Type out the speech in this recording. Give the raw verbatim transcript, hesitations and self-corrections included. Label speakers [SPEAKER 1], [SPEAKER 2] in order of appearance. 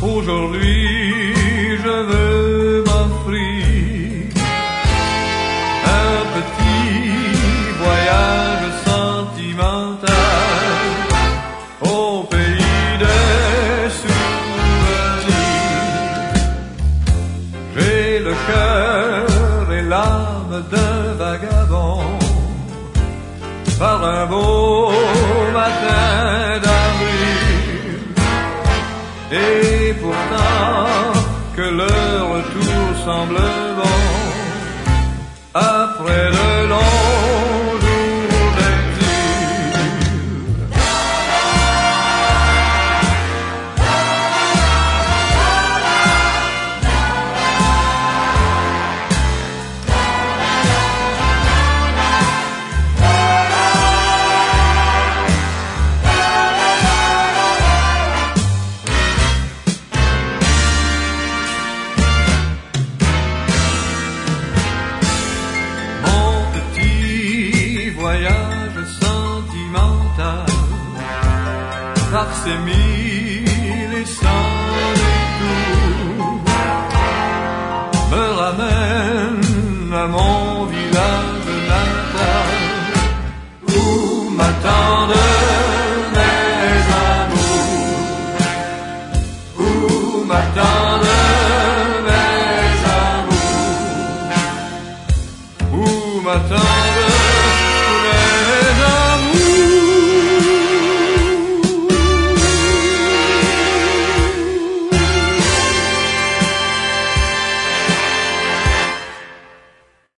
[SPEAKER 1] Aujourd'hui je veux m'offrir un petit voyage sentimental au pays des souvenirs. J'ai le cœur et l'âme d'un vagabond par un beau matin d'avril. Et pourtant que le retour semble bon après de longs jours d'exil. Voyage sentimental par ces mille et cent détours me ramène à mon village natal où m'attendent mes amours, où m'attendent mes amours, où m'attendent